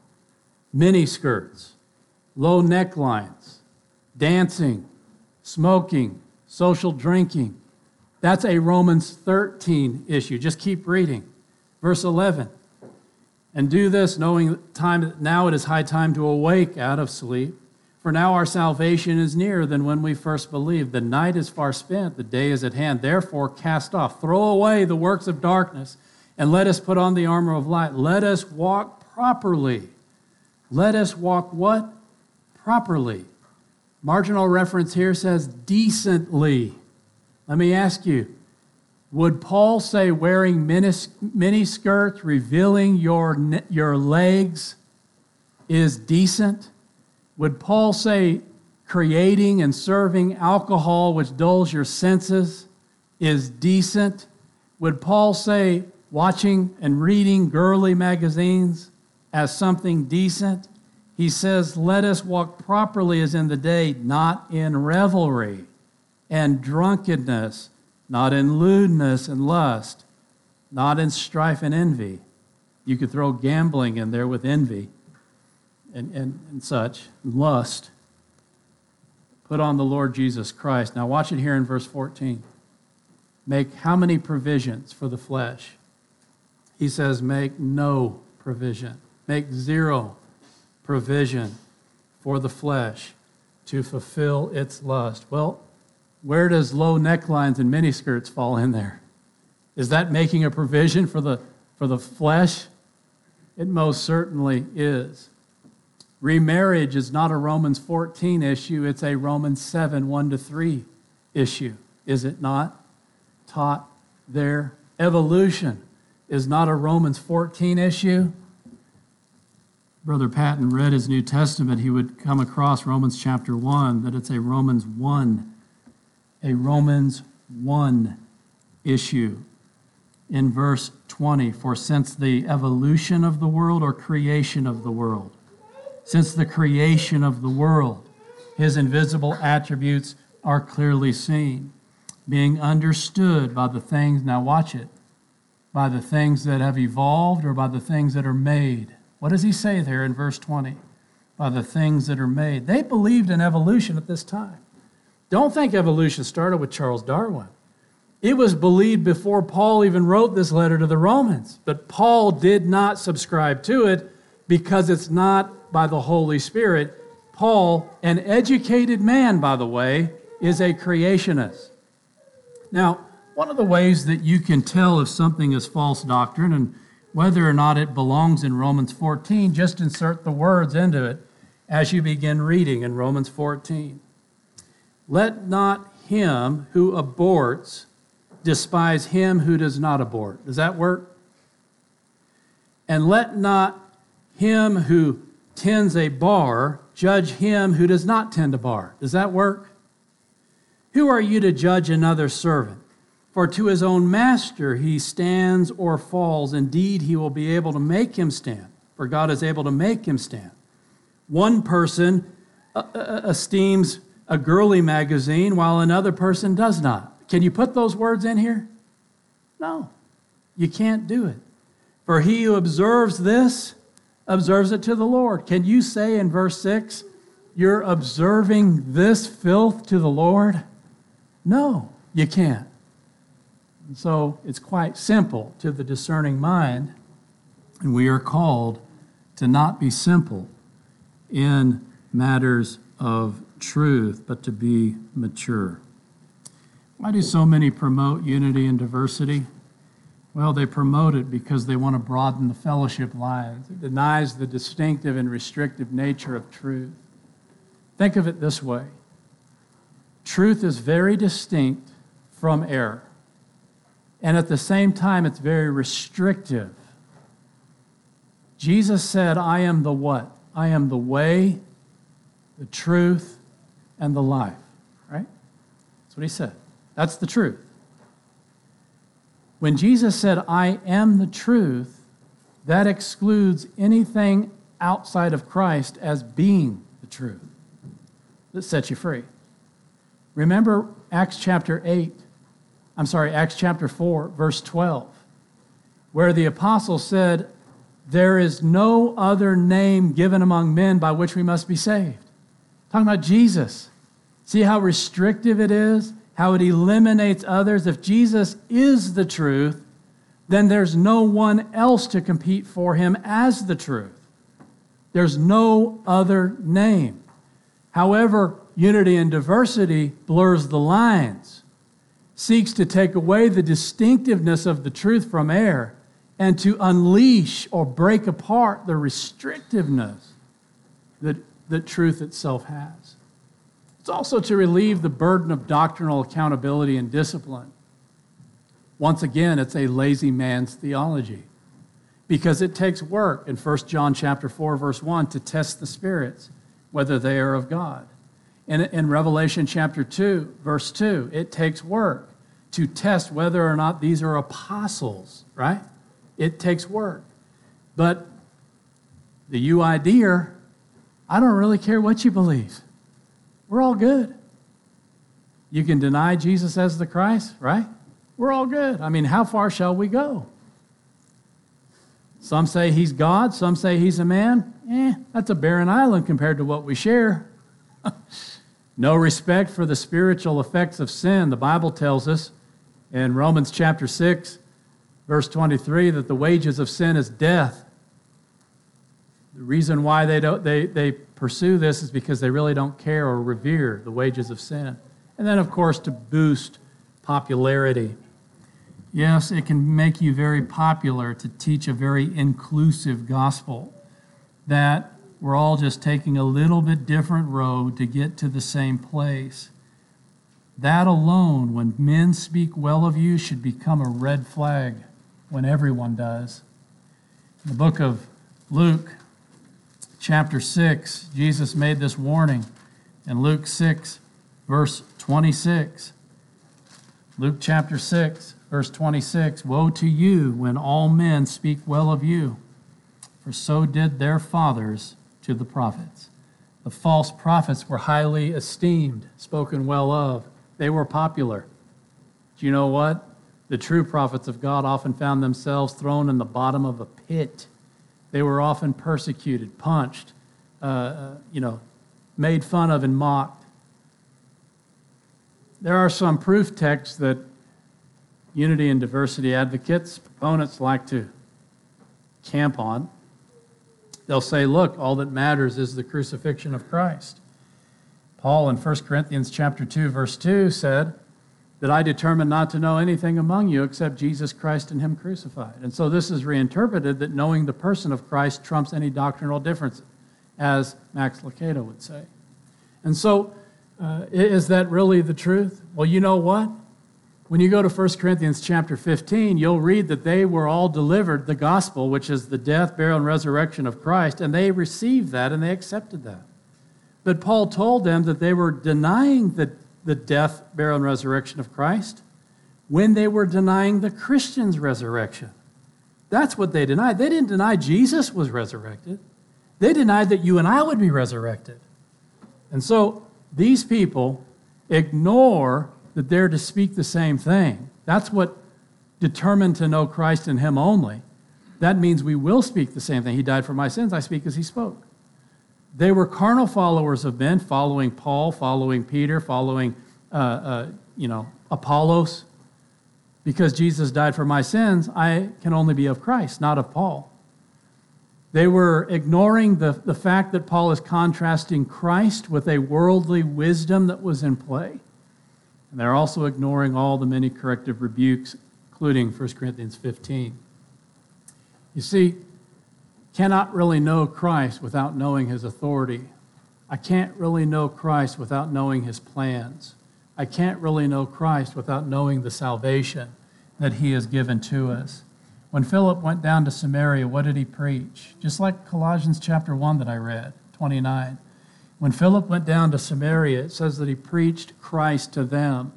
miniskirts, low necklines, dancing, smoking, social drinking. That's a Romans 13 issue. Just keep reading. Verse 11. And do this, knowing now it is high time to awake out of sleep. For now our salvation is nearer than when we first believed. The night is far spent, the day is at hand. Therefore cast off, throw away the works of darkness, and let us put on the armor of light. Let us walk properly. Let us walk what? Properly. Marginal reference here says decently. Let me ask you, would Paul say wearing miniskirts, revealing your legs is decent? Would Paul say creating and serving alcohol which dulls your senses is decent? Would Paul say watching and reading girly magazines as something decent? He says, let us walk properly as in the day, not in revelry and drunkenness, not in lewdness and lust, not in strife and envy. You could throw gambling in there with envy and such, lust. Put on the Lord Jesus Christ. Now watch it here in verse 14. Make how many provisions for the flesh? He says, make no provision. Make zero provision for the flesh to fulfill its lust. Well, where does low necklines and miniskirts fall in there? Is that making a provision for the flesh? It most certainly is. Remarriage is not a Romans 14 issue. It's a Romans 7, 1-3 issue. Is it not? Taught there. Evolution is not a Romans 14 issue. Brother Patton read his New Testament. He would come across Romans chapter 1, that it's a Romans 1 issue. In verse 20, for since the evolution of the world or creation of the world, since the creation of the world, his invisible attributes are clearly seen, being understood by the things, now watch it, by the things that have evolved or by the things that are made. What does he say there in verse 20? By the things that are made. They believed in evolution at this time. Don't think evolution started with Charles Darwin. It was believed before Paul even wrote this letter to the Romans. But Paul did not subscribe to it because it's not by the Holy Spirit. Paul, an educated man, by the way, is a creationist. Now, one of the ways that you can tell if something is false doctrine and whether or not it belongs in Romans 14, just insert the words into it as you begin reading in Romans 14. Let not him who aborts despise him who does not abort. Does that work? And let not him who tends a bar judge him who does not tend a bar. Does that work? Who are you to judge another servant? For to his own master he stands or falls. Indeed, he will be able to make him stand, for God is able to make him stand. One person esteems a girly magazine while another person does not. Can you put those words in here? No, you can't do it. For he who observes this, observes it to the Lord. Can you say in verse 6, you're observing this filth to the Lord? No, you can't. And so it's quite simple to the discerning mind, and we are called to not be simple in matters of truth, but to be mature. Why do so many promote unity and diversity? Well, they promote it because they want to broaden the fellowship lines. It denies the distinctive and restrictive nature of truth. Think of it this way. Truth is very distinct from error. And at the same time, it's very restrictive. Jesus said, I am the what? I am the way, the truth, and the life. Right? That's what he said. That's the truth. When Jesus said, I am the truth, that excludes anything outside of Christ as being the truth. That sets you free. Remember Acts chapter 4, verse 12, where the apostle said, there is no other name given among men by which we must be saved. Talking about Jesus. See how restrictive it is? How it eliminates others. If Jesus is the truth, then there's no one else to compete for him as the truth. There's no other name. However, unity and diversity blurs the lines, seeks to take away the distinctiveness of the truth from error, and to unleash or break apart the restrictiveness that truth itself has. It's also to relieve the burden of doctrinal accountability and discipline. Once again, it's a lazy man's theology because it takes work in 1 John chapter 4, verse 1 to test the spirits, whether they are of God. In Revelation chapter 2, verse 2, it takes work to test whether or not these are apostles, right? It takes work. But the UIDer, I don't really care what you believe. We're all good. You can deny Jesus as the Christ, right? We're all good. I mean, how far shall we go? Some say he's God. Some say he's a man. That's a barren island compared to what we share. No respect for the spiritual effects of sin. The Bible tells us in Romans chapter 6, verse 23, that the wages of sin is death. The reason why they pursue this is because they really don't care or revere the wages of sin. And then, of course, to boost popularity. Yes, it can make you very popular to teach a very inclusive gospel, that we're all just taking a little bit different road to get to the same place. That alone, when men speak well of you, should become a red flag when everyone does. In the book of Luke, chapter 6, Jesus made this warning in Luke 6, verse 26. Luke chapter 6, verse 26, woe to you when all men speak well of you, for so did their fathers to the prophets. The false prophets were highly esteemed, spoken well of. They were popular. Do you know what? The true prophets of God often found themselves thrown in the bottom of a pit. They were often persecuted, punched, made fun of and mocked. There are some proof texts that unity and diversity advocates, proponents like to camp on. They'll say, look, all that matters is the crucifixion of Christ. Paul in 1 Corinthians chapter 2, verse 2 said that I determined not to know anything among you except Jesus Christ and him crucified. And so this is reinterpreted that knowing the person of Christ trumps any doctrinal differences, as Max Lucado would say. And so is that really the truth? Well, you know what? When you go to 1 Corinthians chapter 15, you'll read that they were all delivered the gospel, which is the death, burial, and resurrection of Christ, and they received that and they accepted that. But Paul told them that they were denying the death, burial, and resurrection of Christ when they were denying the Christian's resurrection. That's what they denied. They didn't deny Jesus was resurrected. They denied that you and I would be resurrected. And so these people ignore that they're to speak the same thing. That's what determined to know Christ and him only. That means we will speak the same thing. He died for my sins. I speak as he spoke. They were carnal followers of men, following Paul, following Peter, following Apollos. Because Jesus died for my sins, I can only be of Christ, not of Paul. They were ignoring the fact that Paul is contrasting Christ with a worldly wisdom that was in play. And they're also ignoring all the many corrective rebukes including 1 Corinthians 15. You see, cannot really know Christ without knowing his authority. I can't really know Christ without knowing his plans. I can't really know Christ without knowing the salvation that he has given to us. When Philip went down to Samaria, what did he preach? Just like Colossians chapter 1 that I read, 29. When Philip went down to Samaria, it says that he preached Christ to them.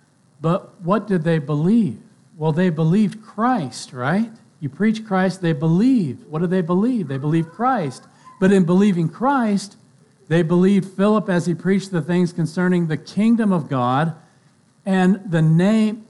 But what did they believe? Well, they believed Christ, right? You preach Christ, they believe. What did they believe? They believed Christ. But in believing Christ, they believed Philip as he preached the things concerning the kingdom of God and the name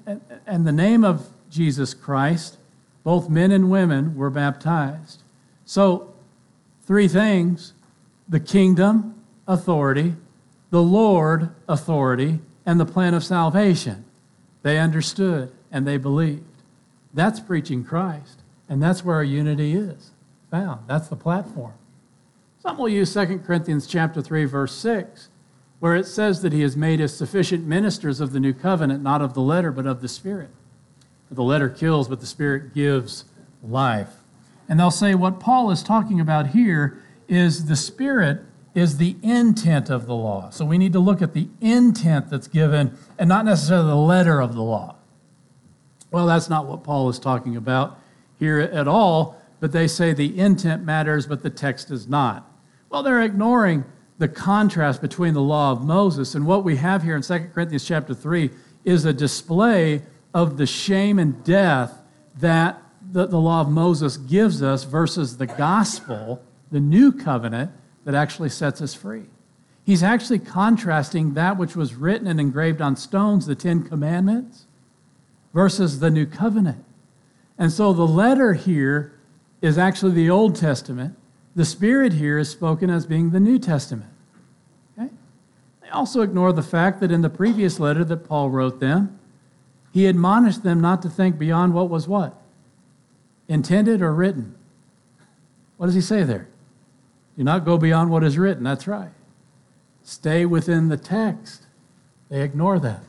of Jesus Christ. Both men and women were baptized. So, three things: the kingdom, authority; the Lord, authority; and the plan of salvation. They understood and they believed. That's preaching Christ, and that's where our unity is found. That's the platform. Some will use 2 Corinthians chapter 3, verse 6, where it says that he has made us sufficient ministers of the new covenant, not of the letter, but of the Spirit. For the letter kills, but the Spirit gives life. And they'll say what Paul is talking about here is the Spirit is the intent of the law. So we need to look at the intent that's given and not necessarily the letter of the law. Well, that's not what Paul is talking about here at all, but they say the intent matters, but the text does not. Well, they're ignoring the contrast between the law of Moses and what we have here in 2 Corinthians chapter 3 is a display of the shame and death that the law of Moses gives us versus the gospel, the new covenant, that actually sets us free. He's actually contrasting that which was written and engraved on stones, the 10 Commandments, versus the new covenant. And so the letter here is actually the Old Testament. The Spirit here is spoken as being the New Testament. Okay? They also ignore the fact that in the previous letter that Paul wrote them, he admonished them not to think beyond what was what? Intended or written. What does he say there? Do not go beyond what is written. That's right. Stay within the text. They ignore that.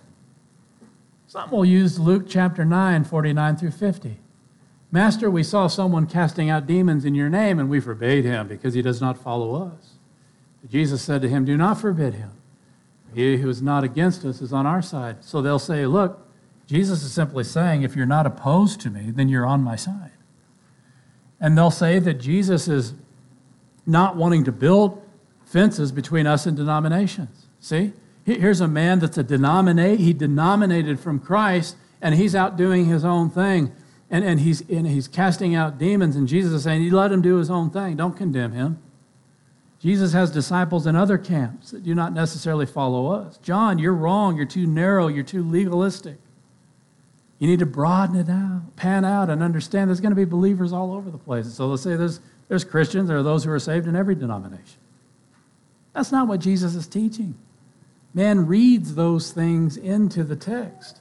Some will use Luke chapter 9, 49 through 50. Master, we saw someone casting out demons in your name, and we forbade him because he does not follow us. But Jesus said to him, do not forbid him. He who is not against us is on our side. So they'll say, look, Jesus is simply saying, if you're not opposed to me, then you're on my side. And they'll say that Jesus is not wanting to build fences between us and denominations. See? Here's a man that's he denominated from Christ, and he's out doing his own thing. And he's casting out demons, and Jesus is saying, you let him do his own thing. Don't condemn him. Jesus has disciples in other camps that do not necessarily follow us. John, you're wrong. You're too narrow. You're too legalistic. You need to broaden it out, pan out, and understand there's going to be believers all over the place. So let's say there's Christians. There are those who are saved in every denomination. That's not what Jesus is teaching. Man reads those things into the text.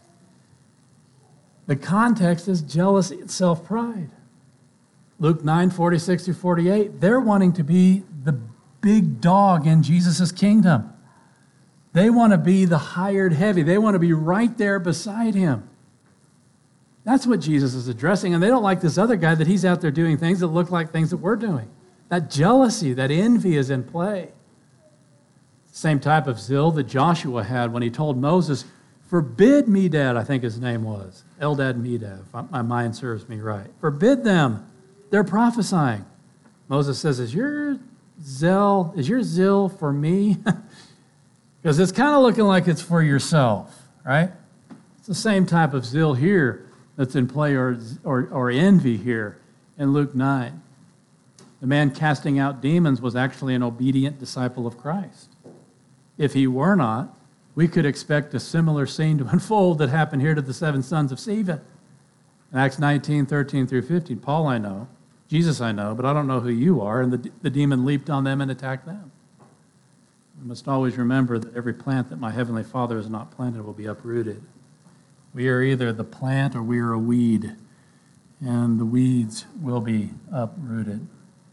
The context is jealousy and self-pride. Luke 9, 46 through 48, they're wanting to be the big dog in Jesus' kingdom. They want to be the hired heavy. They want to be right there beside him. That's what Jesus is addressing. And they don't like this other guy that he's out there doing things that look like things that we're doing. That jealousy, that envy is in play. Same type of zeal that Joshua had when he told Moses, forbid Medad, I think his name was. Eldad Medad, if my mind serves me right. Forbid them. They're prophesying. Moses says, is your zeal for me? Because it's kind of looking like it's for yourself, right? It's the same type of zeal here that's in play, or envy here in Luke 9. The man casting out demons was actually an obedient disciple of Christ. If he were not, we could expect a similar scene to unfold that happened here to the 7 sons of Sceva. In Acts 19, 13 through 15, Paul I know, Jesus I know, but I don't know who you are, and the demon leaped on them and attacked them. We must always remember that every plant that my heavenly Father has not planted will be uprooted. We are either the plant or we are a weed, and the weeds will be uprooted.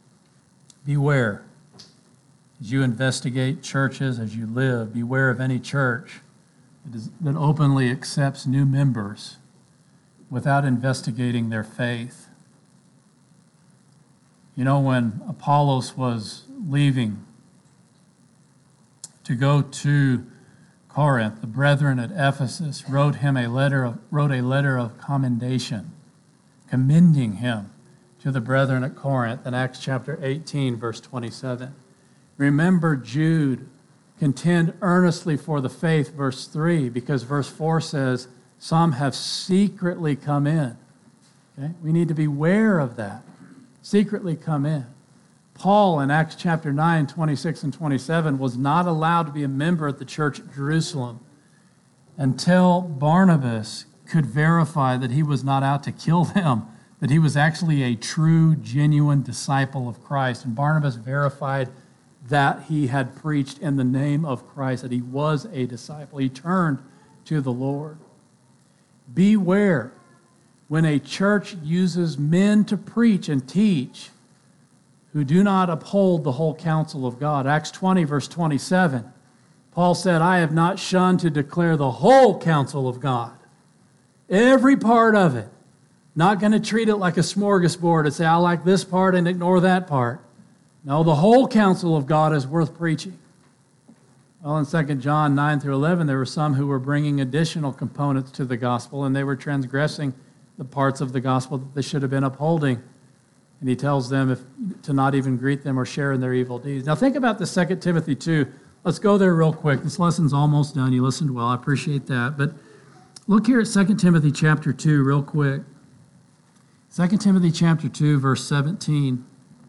Beware. As you investigate churches, as you live, beware of any church that openly accepts new members without investigating their faith. You know, when Apollos was leaving to go to Corinth, the brethren at Ephesus wrote a letter of commendation, commending him to the brethren at Corinth in Acts chapter 18, verse 27. Remember Jude, contend earnestly for the faith, verse 3, because verse 4 says, some have secretly come in. Okay? We need to be aware of that. Secretly come in. Paul in Acts chapter 9, 26 and 27 was not allowed to be a member at the church at Jerusalem until Barnabas could verify that he was not out to kill them, that he was actually a true, genuine disciple of Christ. And Barnabas verified that he had preached in the name of Christ, that he was a disciple. He turned to the Lord. Beware when a church uses men to preach and teach who do not uphold the whole counsel of God. Acts 20, verse 27, Paul said, I have not shunned to declare the whole counsel of God. Every part of it. Not going to treat it like a smorgasbord and say, I like this part and ignore that part. No, the whole counsel of God is worth preaching. Well, in 2 John 9 through 11, there were some who were bringing additional components to the gospel, and they were transgressing the parts of the gospel that they should have been upholding. And he tells them to not even greet them or share in their evil deeds. Now think about the 2 Timothy 2. Let's go there real quick. This lesson's almost done. You listened well. I appreciate that. But look here at 2 Timothy chapter 2 real quick. 2 Timothy chapter 2, verse 17.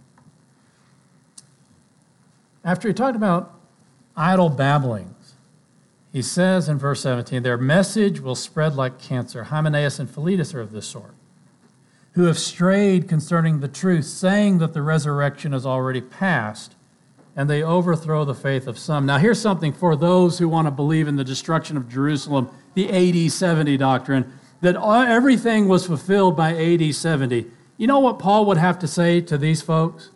After he talked about idle babblings, he says in verse 17, their message will spread like cancer. Hymenaeus and Philetus are of this sort, who have strayed concerning the truth, saying that the resurrection is already past, and they overthrow the faith of some. Now here's something for those who want to believe in the destruction of Jerusalem, the AD 70 doctrine, that everything was fulfilled by AD 70. You know what Paul would have to say to these folks?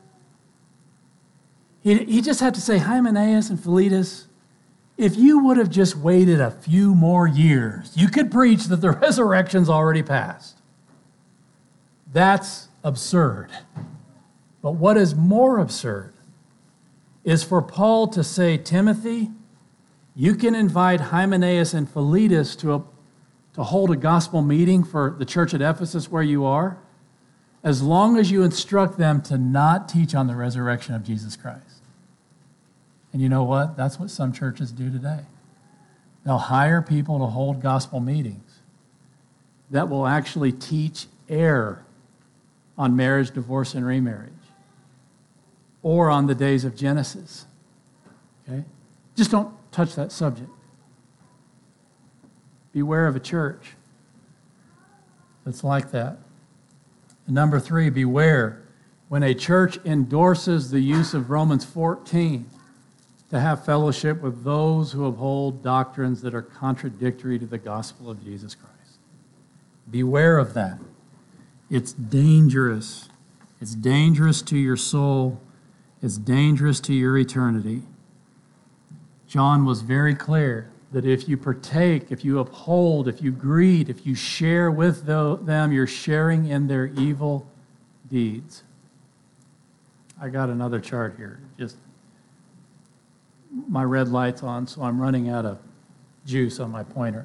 He just had to say, Hymenaeus and Philetus, if you would have just waited a few more years, you could preach that the resurrection's already passed. That's absurd. But what is more absurd is for Paul to say, Timothy, you can invite Hymenaeus and Philetus to hold a gospel meeting for the church at Ephesus where you are, as long as you instruct them to not teach on the resurrection of Jesus Christ. And you know what? That's what some churches do today. They'll hire people to hold gospel meetings that will actually teach error on marriage, divorce, and remarriage, or on the days of Genesis. Okay? Just don't touch that subject. Beware of a church that's like that. And number 3, beware when a church endorses the use of Romans 14 to have fellowship with those who uphold doctrines that are contradictory to the gospel of Jesus Christ. Beware of that. It's dangerous. It's dangerous to your soul. It's dangerous to your eternity. John was very clear that if you partake, if you uphold, if you greet, if you share with them, you're sharing in their evil deeds. I got another chart here. Just my red light's on, so I'm running out of juice on my pointer.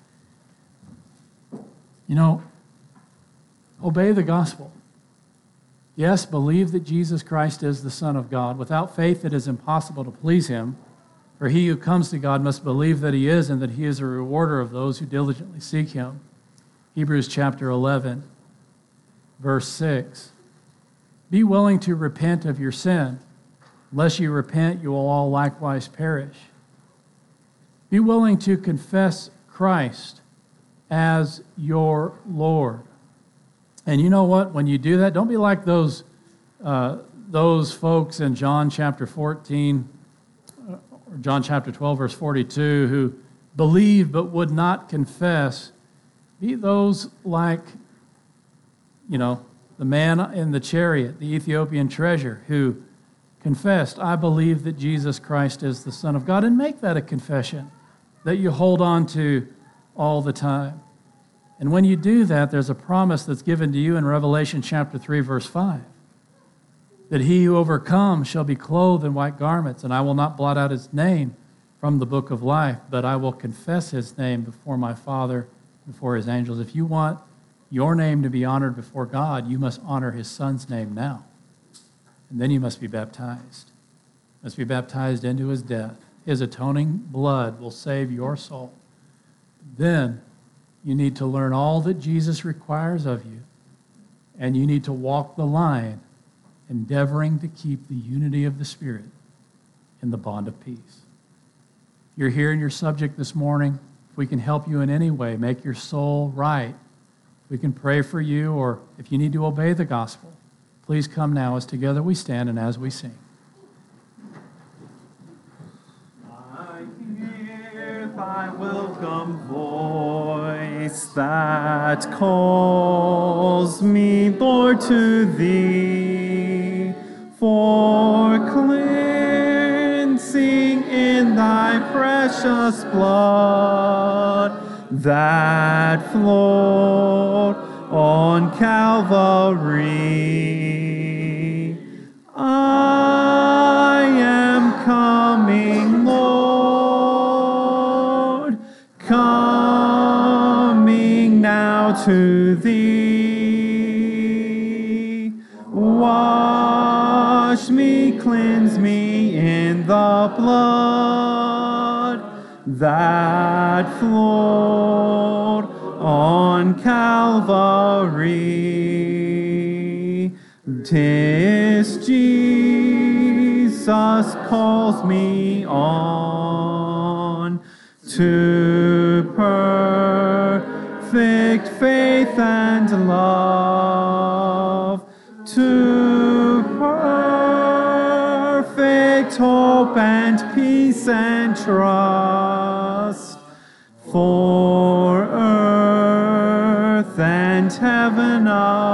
You know, obey the gospel. Yes, believe that Jesus Christ is the Son of God. Without faith, it is impossible to please him. For he who comes to God must believe that he is, and that he is a rewarder of those who diligently seek him. Hebrews chapter 11, verse 6. Be willing to repent of your sin. Unless you repent, you will all likewise perish. Be willing to confess Christ as your Lord. And you know what? When you do that, don't be like those folks in John chapter 14, or John chapter 12, verse 42, who believed but would not confess. Be those like, the man in the chariot, the Ethiopian treasure, who confessed, I believe that Jesus Christ is the Son of God, and make that a confession that you hold on to all the time. And when you do that, there's a promise that's given to you in Revelation chapter 3, verse 5, that he who overcomes shall be clothed in white garments, and I will not blot out his name from the book of life, but I will confess his name before my Father, before his angels. If you want your name to be honored before God, you must honor his Son's name now. And then you must be baptized. You must be baptized into his death. His atoning blood will save your soul. Then you need to learn all that Jesus requires of you, and you need to walk the line, endeavoring to keep the unity of the Spirit in the bond of peace. You're here in your subject this morning. If we can help you in any way, make your soul right, we can pray for you, or if you need to obey the gospel, please come now as together we stand and as we sing. I hear thy welcome voice that calls me, Lord, to thee, for cleansing in thy precious blood that flowed on Calvary. I am coming, Lord, coming now to thee. Wash me, cleanse me in the blood that flowed on Calvary. 'Tis Jesus calls me on to perfect faith and love, to perfect hope and peace and trust, for earth and heaven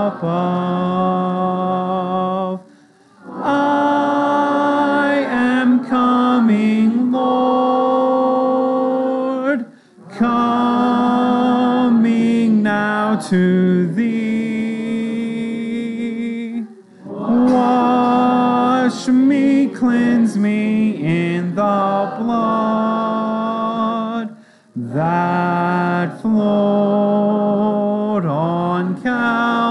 above. I am coming, Lord, coming now to thee. Wash me, cleanse me in the blood that flowed on Calvary.